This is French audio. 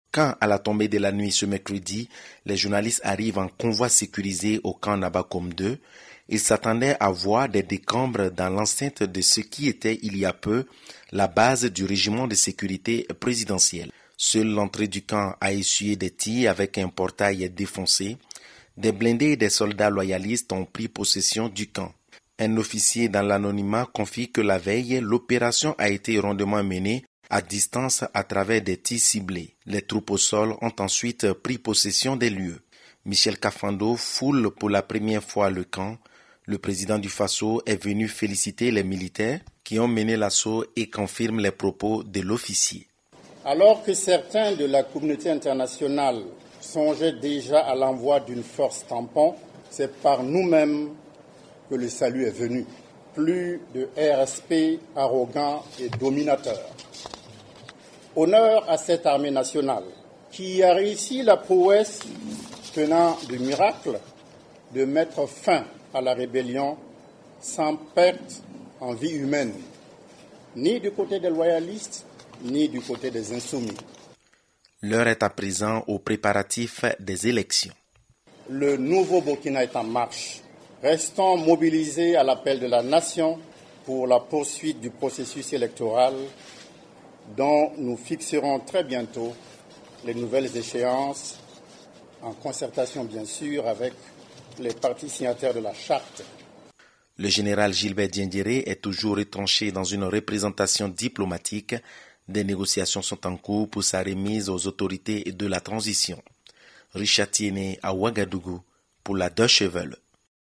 Quand, à la tombée de la nuit ce mercredi, les journalistes arrivent en convoi sécurisé au camp Nabakom 2, ils s'attendaient à voir des décombres dans l'enceinte de ce qui était il y a peu la base du régiment de sécurité présidentielle. Seule l'entrée du camp a essuyé des tirs avec un portail défoncé. Des blindés et des soldats loyalistes ont pris possession du camp. Un officier dans l'anonymat confie que la veille, l'opération a été rondement menée à distance à travers des tirs ciblés. Les troupes au sol ont ensuite pris possession des lieux. Michel Kafando foule pour la première fois le camp. Le président du Faso est venu féliciter les militaires qui ont mené l'assaut et confirme les propos de l'officier. Alors que certains de la communauté internationale songeaient déjà à l'envoi d'une force tampon, c'est par nous-mêmes que le salut est venu. Plus de RSP arrogant et dominateur. Honneur à cette armée nationale qui a réussi la prouesse tenant du miracle de mettre fin à la rébellion sans perte en vie humaine, ni du côté des loyalistes, ni du côté des insoumis. L'heure est à présent aux préparatifs des élections. Le nouveau Burkina est en marche. Restons mobilisés à l'appel de la nation pour la poursuite du processus électoral dont nous fixerons très bientôt les nouvelles échéances, en concertation bien sûr avec les partis signataires de la charte. Le général Gilbert Diendéré est toujours retranché dans une représentation diplomatique. Des négociations sont en cours pour sa remise aux autorités de la transition. Richard Tiéné à Ouagadougou pour la Deutsche Welle.